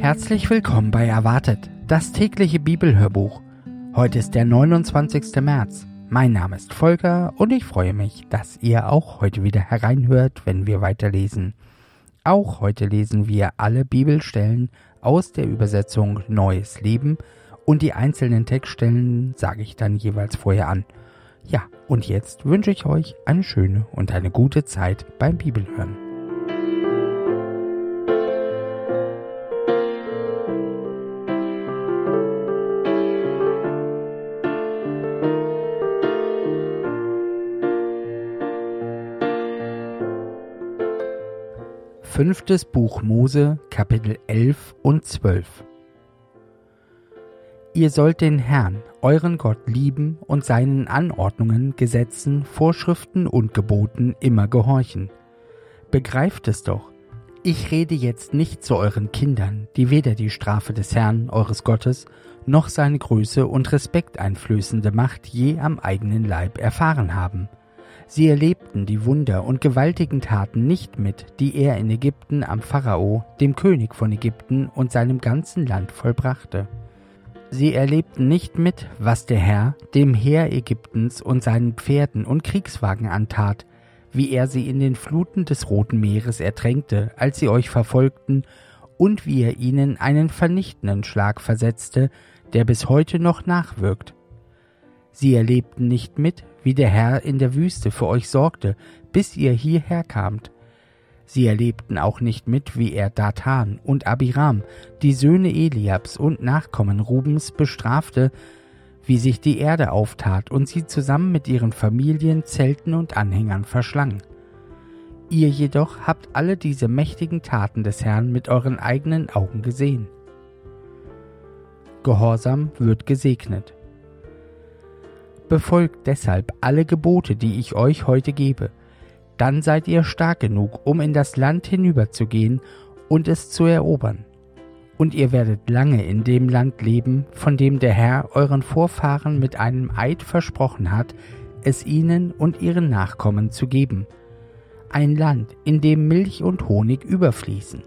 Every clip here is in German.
Herzlich willkommen bei Erwartet, das tägliche Bibelhörbuch. Heute ist der 29. März. Mein Name ist Volker und ich freue mich, dass ihr auch heute wieder hereinhört, wenn wir weiterlesen. Auch heute lesen wir alle Bibelstellen aus der Übersetzung Neues Leben und die einzelnen Textstellen sage ich dann jeweils vorher an. Ja, und jetzt wünsche ich euch eine schöne und eine gute Zeit beim Bibelhören. Fünftes Buch Mose, Kapitel 11 und 12. Ihr sollt den Herrn, euren Gott, lieben und seinen Anordnungen, Gesetzen, Vorschriften und Geboten immer gehorchen. Begreift es doch, ich rede jetzt nicht zu euren Kindern, die weder die Strafe des Herrn, eures Gottes, noch seine Größe und respekteinflößende Macht je am eigenen Leib erfahren haben. Sie erlebten die Wunder und gewaltigen Taten nicht mit, die er in Ägypten am Pharao, dem König von Ägypten und seinem ganzen Land vollbrachte. Sie erlebten nicht mit, was der Herr dem Heer Ägyptens und seinen Pferden und Kriegswagen antat, wie er sie in den Fluten des Roten Meeres ertränkte, als sie euch verfolgten, und wie er ihnen einen vernichtenden Schlag versetzte, der bis heute noch nachwirkt. Sie erlebten nicht mit, wie der Herr in der Wüste für euch sorgte, bis ihr hierher kamt. Sie erlebten auch nicht mit, wie er Dathan und Abiram, die Söhne Eliabs und Nachkommen Rubens, bestrafte, wie sich die Erde auftat und sie zusammen mit ihren Familien, Zelten und Anhängern verschlang. Ihr jedoch habt alle diese mächtigen Taten des Herrn mit euren eigenen Augen gesehen. Gehorsam wird gesegnet. Befolgt deshalb alle Gebote, die ich euch heute gebe. Dann seid ihr stark genug, um in das Land hinüberzugehen und es zu erobern. Und ihr werdet lange in dem Land leben, von dem der Herr euren Vorfahren mit einem Eid versprochen hat, es ihnen und ihren Nachkommen zu geben. Ein Land, in dem Milch und Honig überfließen.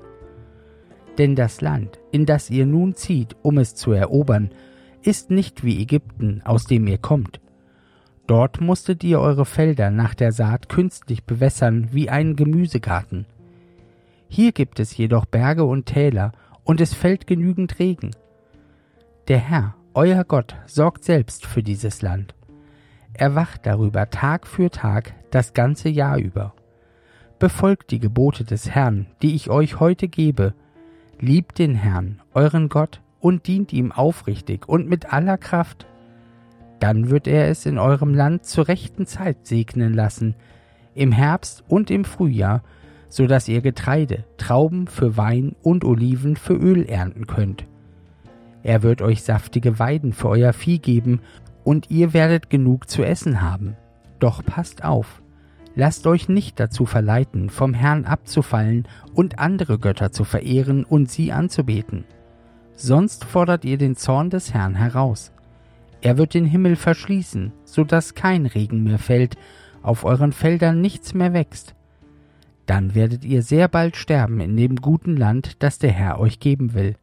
Denn das Land, in das ihr nun zieht, um es zu erobern, ist nicht wie Ägypten, aus dem ihr kommt. Dort musstet ihr eure Felder nach der Saat künstlich bewässern wie einen Gemüsegarten. Hier gibt es jedoch Berge und Täler, und es fällt genügend Regen. Der Herr, euer Gott, sorgt selbst für dieses Land. Er wacht darüber Tag für Tag das ganze Jahr über. Befolgt die Gebote des Herrn, die ich euch heute gebe. Liebt den Herrn, euren Gott, und dient ihm aufrichtig und mit aller Kraft. Dann wird er es in eurem Land zur rechten Zeit segnen lassen, im Herbst und im Frühjahr, so dass ihr Getreide, Trauben für Wein und Oliven für Öl ernten könnt. Er wird euch saftige Weiden für euer Vieh geben, und ihr werdet genug zu essen haben. Doch passt auf, lasst euch nicht dazu verleiten, vom Herrn abzufallen und andere Götter zu verehren und sie anzubeten. Sonst fordert ihr den Zorn des Herrn heraus. Er wird den Himmel verschließen, so dass kein Regen mehr fällt, auf euren Feldern nichts mehr wächst. Dann werdet ihr sehr bald sterben in dem guten Land, das der Herr euch geben will.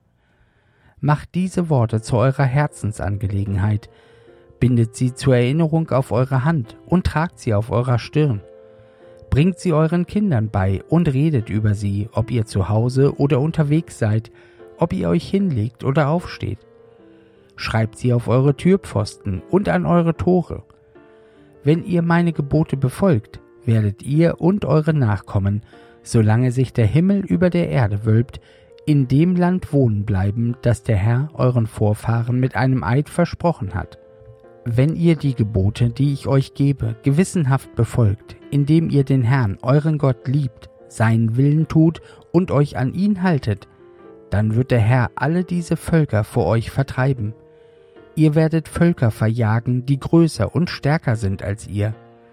Macht diese Worte zu eurer Herzensangelegenheit, bindet sie zur Erinnerung auf eure Hand und tragt sie auf eurer Stirn. Bringt sie euren Kindern bei und redet über sie, ob ihr zu Hause oder unterwegs seid, ob ihr euch hinlegt oder aufsteht. Schreibt sie auf eure Türpfosten und an eure Tore. Wenn ihr meine Gebote befolgt, werdet ihr und eure Nachkommen, solange sich der Himmel über der Erde wölbt, in dem Land wohnen bleiben, das der Herr euren Vorfahren mit einem Eid versprochen hat. Wenn ihr die Gebote, die ich euch gebe, gewissenhaft befolgt, indem ihr den Herrn, euren Gott, liebt, seinen Willen tut und euch an ihn haltet, dann wird der Herr alle diese Völker vor euch vertreiben. Ihr werdet Völker verjagen, die größer und stärker sind als ihr.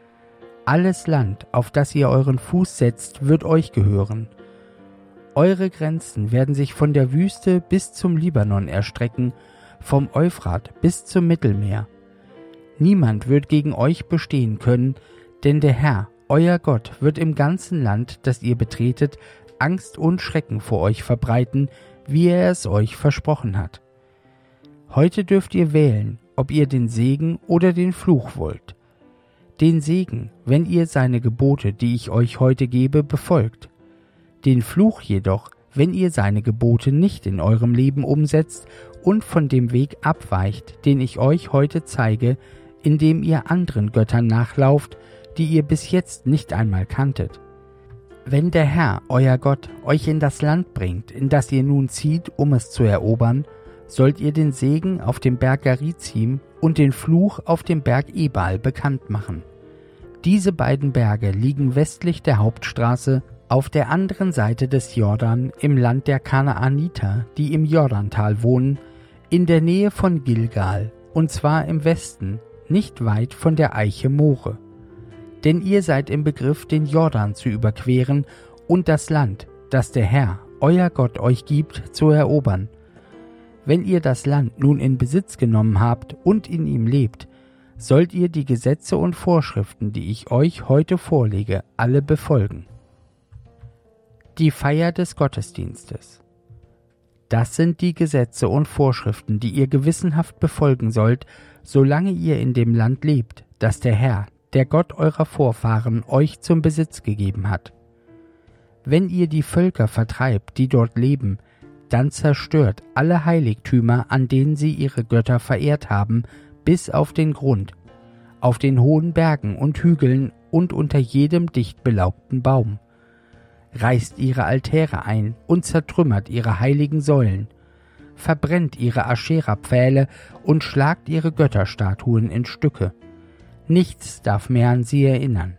Alles Land, auf das ihr euren Fuß setzt, wird euch gehören. Eure Grenzen werden sich von der Wüste bis zum Libanon erstrecken, vom Euphrat bis zum Mittelmeer. Niemand wird gegen euch bestehen können, denn der Herr, euer Gott, wird im ganzen Land, das ihr betretet, Angst und Schrecken vor euch verbreiten, wie er es euch versprochen hat. Heute dürft ihr wählen, ob ihr den Segen oder den Fluch wollt. Den Segen, wenn ihr seine Gebote, die ich euch heute gebe, befolgt. Den Fluch jedoch, wenn ihr seine Gebote nicht in eurem Leben umsetzt und von dem Weg abweicht, den ich euch heute zeige, indem ihr anderen Göttern nachlauft, die ihr bis jetzt nicht einmal kanntet. Wenn der Herr, euer Gott, euch in das Land bringt, in das ihr nun zieht, um es zu erobern, sollt ihr den Segen auf dem Berg Garizim und den Fluch auf dem Berg Ebal bekannt machen. Diese beiden Berge liegen westlich der Hauptstraße auf der anderen Seite des Jordan im Land der Kanaaniter, die im Jordantal wohnen, in der Nähe von Gilgal, und zwar im Westen, nicht weit von der Eiche More. Denn ihr seid im Begriff, den Jordan zu überqueren und das Land, das der Herr, euer Gott, euch gibt, zu erobern. Wenn ihr das Land nun in Besitz genommen habt und in ihm lebt, sollt ihr die Gesetze und Vorschriften, die ich euch heute vorlege, alle befolgen. Die Feier des Gottesdienstes. Das sind die Gesetze und Vorschriften, die ihr gewissenhaft befolgen sollt, solange ihr in dem Land lebt, das der Herr, der Gott eurer Vorfahren, euch zum Besitz gegeben hat. Wenn ihr die Völker vertreibt, die dort leben, dann zerstört alle Heiligtümer, an denen sie ihre Götter verehrt haben, bis auf den Grund, auf den hohen Bergen und Hügeln und unter jedem dicht belaubten Baum. Reißt ihre Altäre ein und zertrümmert ihre heiligen Säulen, verbrennt ihre Aschera-Pfähle und schlagt ihre Götterstatuen in Stücke. Nichts darf mehr an sie erinnern.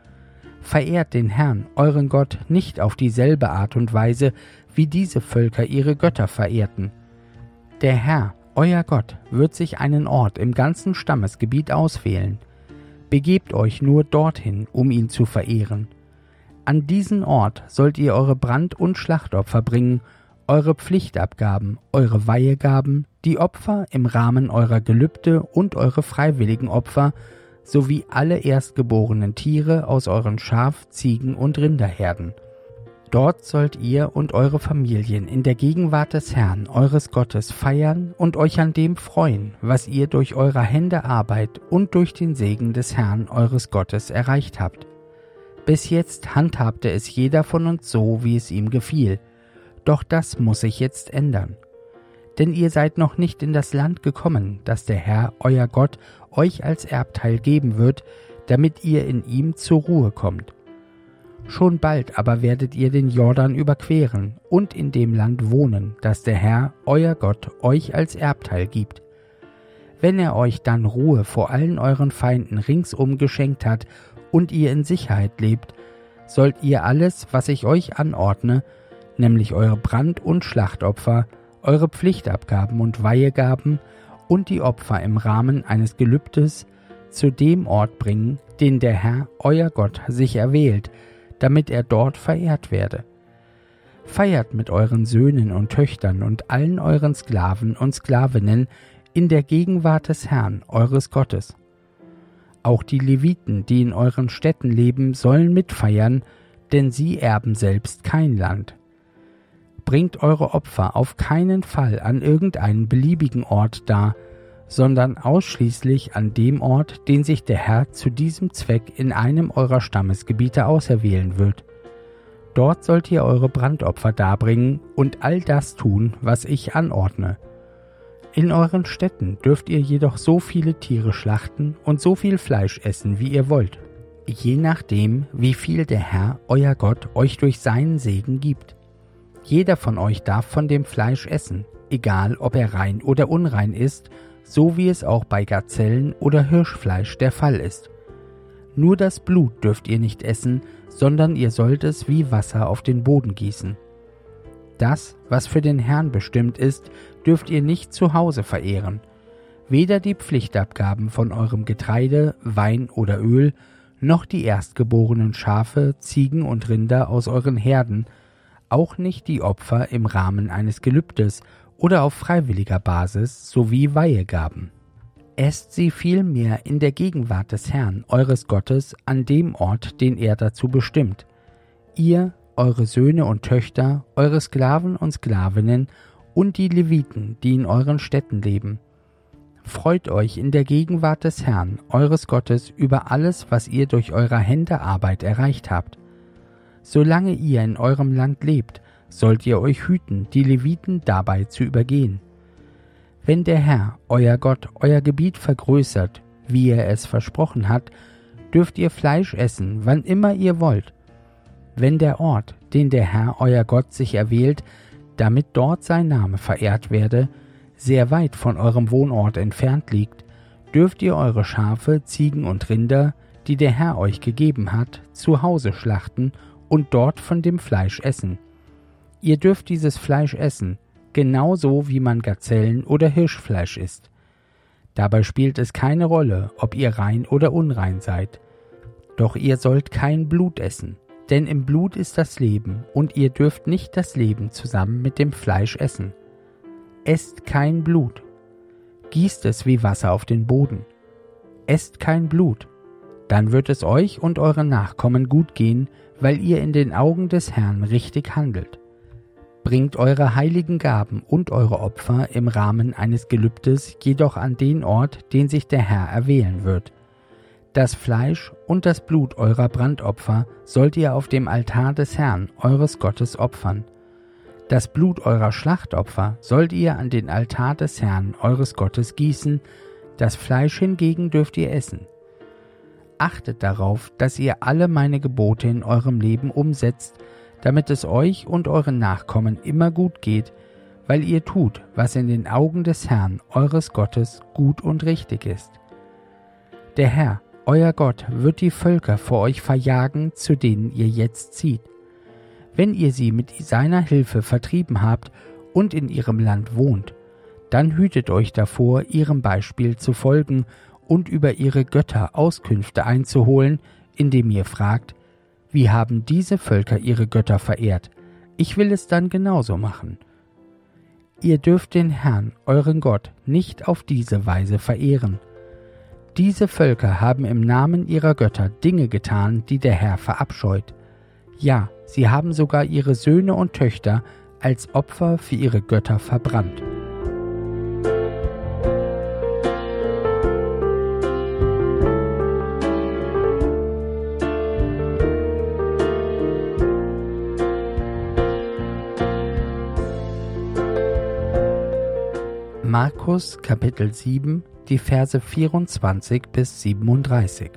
Verehrt den Herrn, euren Gott, nicht auf dieselbe Art und Weise, wie diese Völker ihre Götter verehrten. Der Herr, euer Gott, wird sich einen Ort im ganzen Stammesgebiet auswählen. Begebt euch nur dorthin, um ihn zu verehren. An diesen Ort sollt ihr eure Brand- und Schlachtopfer bringen, eure Pflichtabgaben, eure Weihegaben, die Opfer im Rahmen eurer Gelübde und eure freiwilligen Opfer, sowie alle erstgeborenen Tiere aus euren Schaf-, Ziegen- und Rinderherden. Dort sollt ihr und eure Familien in der Gegenwart des Herrn, eures Gottes, feiern und euch an dem freuen, was ihr durch eure Hände Arbeit und durch den Segen des Herrn, eures Gottes, erreicht habt. Bis jetzt handhabte es jeder von uns so, wie es ihm gefiel. Doch das muss sich jetzt ändern. Denn ihr seid noch nicht in das Land gekommen, das der Herr, euer Gott, euch als Erbteil geben wird, damit ihr in ihm zur Ruhe kommt. Schon bald aber werdet ihr den Jordan überqueren und in dem Land wohnen, das der Herr, euer Gott, euch als Erbteil gibt. Wenn er euch dann Ruhe vor allen euren Feinden ringsum geschenkt hat und ihr in Sicherheit lebt, sollt ihr alles, was ich euch anordne, nämlich eure Brand- und Schlachtopfer, eure Pflichtabgaben und Weihegaben und die Opfer im Rahmen eines Gelübdes, zu dem Ort bringen, den der Herr, euer Gott, sich erwählt, damit er dort verehrt werde. Feiert mit euren Söhnen und Töchtern und allen euren Sklaven und Sklavinnen in der Gegenwart des Herrn, eures Gottes. Auch die Leviten, die in euren Städten leben, sollen mitfeiern, denn sie erben selbst kein Land. Bringt eure Opfer auf keinen Fall an irgendeinen beliebigen Ort dar, sondern ausschließlich an dem Ort, den sich der Herr zu diesem Zweck in einem eurer Stammesgebiete auserwählen wird. Dort sollt ihr eure Brandopfer darbringen und all das tun, was ich anordne. In euren Städten dürft ihr jedoch so viele Tiere schlachten und so viel Fleisch essen, wie ihr wollt, je nachdem, wie viel der Herr, euer Gott, euch durch seinen Segen gibt. Jeder von euch darf von dem Fleisch essen, egal ob er rein oder unrein ist, so wie es auch bei Gazellen oder Hirschfleisch der Fall ist. Nur das Blut dürft ihr nicht essen, sondern ihr sollt es wie Wasser auf den Boden gießen. Das, was für den Herrn bestimmt ist, dürft ihr nicht zu Hause verehren. Weder die Pflichtabgaben von eurem Getreide, Wein oder Öl, noch die erstgeborenen Schafe, Ziegen und Rinder aus euren Herden, auch nicht die Opfer im Rahmen eines Gelübdes oder auf freiwilliger Basis sowie Weihegaben. Esst sie vielmehr in der Gegenwart des Herrn, eures Gottes, an dem Ort, den er dazu bestimmt. Ihr, eure Söhne und Töchter, eure Sklaven und Sklavinnen und die Leviten, die in euren Städten leben. Freut euch in der Gegenwart des Herrn, eures Gottes, über alles, was ihr durch eure Hände Arbeit erreicht habt. Solange ihr in eurem Land lebt, sollt ihr euch hüten, die Leviten dabei zu übergehen. Wenn der Herr, euer Gott, euer Gebiet vergrößert, wie er es versprochen hat, dürft ihr Fleisch essen, wann immer ihr wollt. Wenn der Ort, den der Herr, euer Gott, sich erwählt, damit dort sein Name verehrt werde, sehr weit von eurem Wohnort entfernt liegt, dürft ihr eure Schafe, Ziegen und Rinder, die der Herr euch gegeben hat, zu Hause schlachten und dort von dem Fleisch essen. Ihr dürft dieses Fleisch essen, genauso wie man Gazellen- oder Hirschfleisch isst. Dabei spielt es keine Rolle, ob ihr rein oder unrein seid. Doch ihr sollt kein Blut essen, denn im Blut ist das Leben, und ihr dürft nicht das Leben zusammen mit dem Fleisch essen. Esst kein Blut. Gießt es wie Wasser auf den Boden. Esst kein Blut. Dann wird es euch und euren Nachkommen gut gehen, weil ihr in den Augen des Herrn richtig handelt. Bringt eure heiligen Gaben und eure Opfer im Rahmen eines Gelübdes jedoch an den Ort, den sich der Herr erwählen wird. Das Fleisch und das Blut eurer Brandopfer sollt ihr auf dem Altar des Herrn, eures Gottes, opfern. Das Blut eurer Schlachtopfer sollt ihr an den Altar des Herrn, eures Gottes, gießen, das Fleisch hingegen dürft ihr essen. Achtet darauf, dass ihr alle meine Gebote in eurem Leben umsetzt, damit es euch und euren Nachkommen immer gut geht, weil ihr tut, was in den Augen des Herrn, eures Gottes, gut und richtig ist. Der Herr, euer Gott, wird die Völker vor euch verjagen, zu denen ihr jetzt zieht. Wenn ihr sie mit seiner Hilfe vertrieben habt und in ihrem Land wohnt, dann hütet euch davor, ihrem Beispiel zu folgen und über ihre Götter Auskünfte einzuholen, indem ihr fragt, wie haben diese Völker ihre Götter verehrt? Ich will es dann genauso machen. Ihr dürft den Herrn, euren Gott, nicht auf diese Weise verehren. Diese Völker haben im Namen ihrer Götter Dinge getan, die der Herr verabscheut. Ja, sie haben sogar ihre Söhne und Töchter als Opfer für ihre Götter verbrannt. Markus Kapitel 7, die Verse 24 bis 37.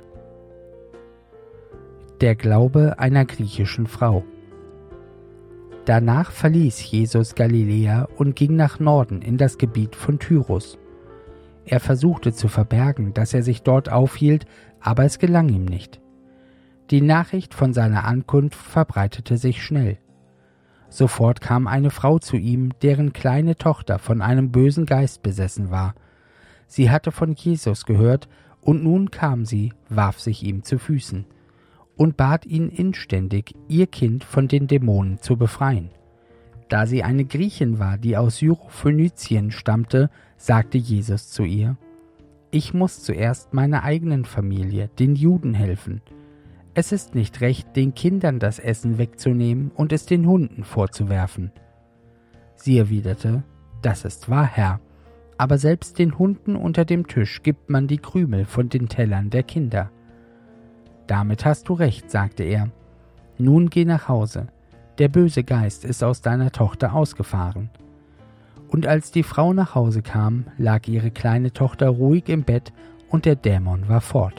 Der Glaube einer griechischen Frau. Danach verließ Jesus Galiläa und ging nach Norden in das Gebiet von Tyrus. Er versuchte zu verbergen, dass er sich dort aufhielt, aber es gelang ihm nicht. Die Nachricht von seiner Ankunft verbreitete sich schnell. Sofort kam eine Frau zu ihm, deren kleine Tochter von einem bösen Geist besessen war. Sie hatte von Jesus gehört, und nun kam sie, warf sich ihm zu Füßen und bat ihn inständig, ihr Kind von den Dämonen zu befreien. Da sie eine Griechin war, die aus Syrophönizien stammte, sagte Jesus zu ihr: Ich muss zuerst meiner eigenen Familie, den Juden, helfen. Es ist nicht recht, den Kindern das Essen wegzunehmen und es den Hunden vorzuwerfen. Sie erwiderte: Das ist wahr, Herr, aber selbst den Hunden unter dem Tisch gibt man die Krümel von den Tellern der Kinder. Damit hast du recht, sagte er. Nun geh nach Hause. Der böse Geist ist aus deiner Tochter ausgefahren. Und als die Frau nach Hause kam, lag ihre kleine Tochter ruhig im Bett und der Dämon war fort.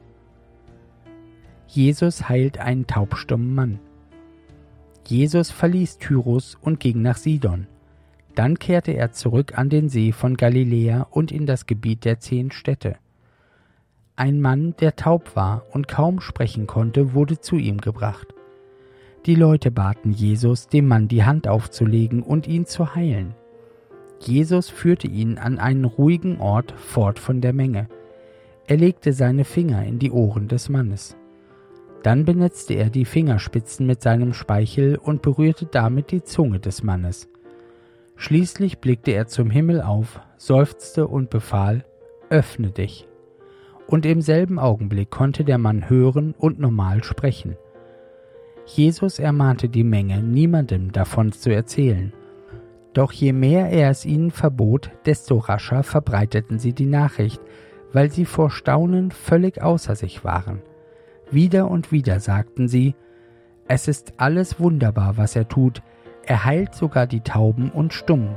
Jesus heilt einen taubstummen Mann. Jesus verließ Tyrus und ging nach Sidon. Dann kehrte er zurück an den See von Galiläa und in das Gebiet der 10 Städte. Ein Mann, der taub war und kaum sprechen konnte, wurde zu ihm gebracht. Die Leute baten Jesus, dem Mann die Hand aufzulegen und ihn zu heilen. Jesus führte ihn an einen ruhigen Ort fort von der Menge. Er legte seine Finger in die Ohren des Mannes. Dann benetzte er die Fingerspitzen mit seinem Speichel und berührte damit die Zunge des Mannes. Schließlich blickte er zum Himmel auf, seufzte und befahl: Öffne dich. Und im selben Augenblick konnte der Mann hören und normal sprechen. Jesus ermahnte die Menge, niemandem davon zu erzählen. Doch je mehr er es ihnen verbot, desto rascher verbreiteten sie die Nachricht, weil sie vor Staunen völlig außer sich waren. Wieder und wieder sagten sie: Es ist alles wunderbar, was er tut. Er heilt sogar die Tauben und Stummen.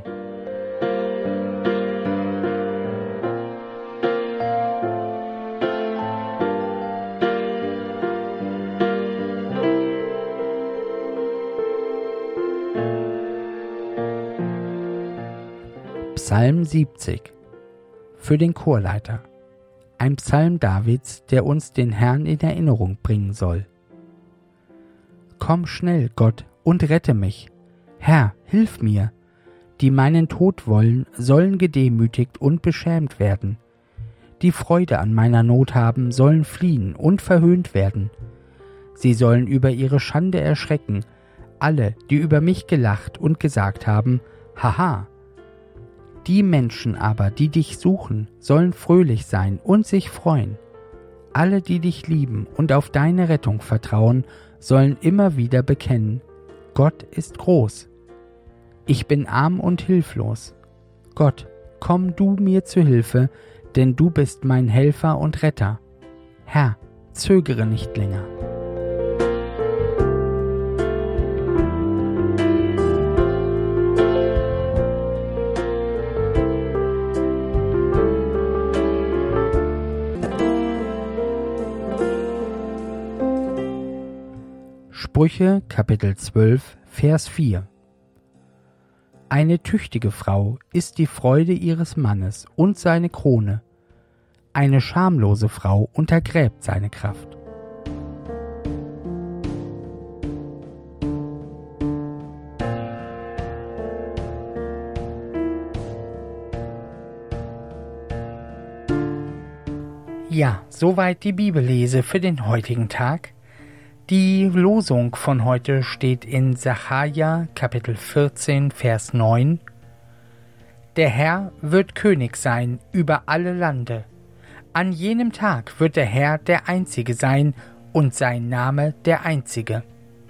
Psalm 70 für den Chorleiter. Ein Psalm Davids, der uns den Herrn in Erinnerung bringen soll. Komm schnell, Gott, und rette mich. Herr, hilf mir. Die meinen Tod wollen, sollen gedemütigt und beschämt werden. Die Freude an meiner Not haben, sollen fliehen und verhöhnt werden. Sie sollen über ihre Schande erschrecken, alle, die über mich gelacht und gesagt haben: Haha. Die Menschen aber, die dich suchen, sollen fröhlich sein und sich freuen. Alle, die dich lieben und auf deine Rettung vertrauen, sollen immer wieder bekennen: Gott ist groß. Ich bin arm und hilflos. Gott, komm du mir zu Hilfe, denn du bist mein Helfer und Retter. Herr, zögere nicht länger. Sprüche, Kapitel 12, Vers 4. Eine tüchtige Frau ist die Freude ihres Mannes und seine Krone. Eine schamlose Frau untergräbt seine Kraft. Ja, soweit die Bibellese für den heutigen Tag. Die Losung von heute steht in Sacharja, Kapitel 14, Vers 9. Der Herr wird König sein über alle Lande. An jenem Tag wird der Herr der Einzige sein und sein Name der Einzige.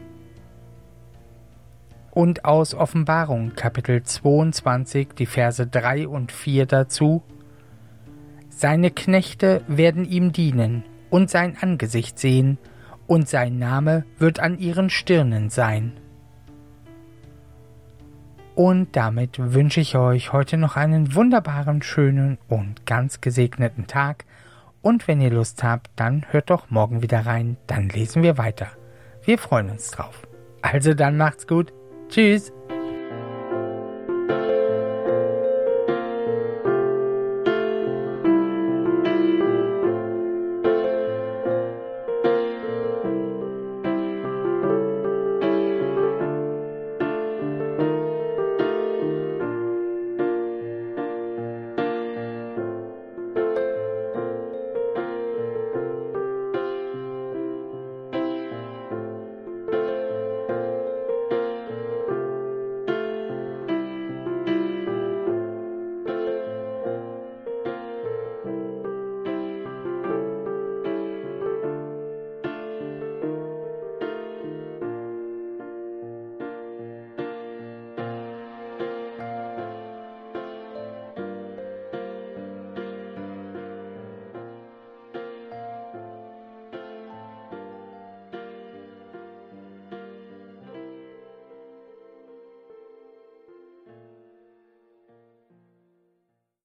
Und aus Offenbarung, Kapitel 22, die Verse 3 und 4 dazu. Seine Knechte werden ihm dienen und sein Angesicht sehen, und sein Name wird an ihren Stirnen sein. Und damit wünsche ich euch heute noch einen wunderbaren, schönen und ganz gesegneten Tag. Und wenn ihr Lust habt, dann hört doch morgen wieder rein, dann lesen wir weiter. Wir freuen uns drauf. Also dann macht's gut. Tschüss.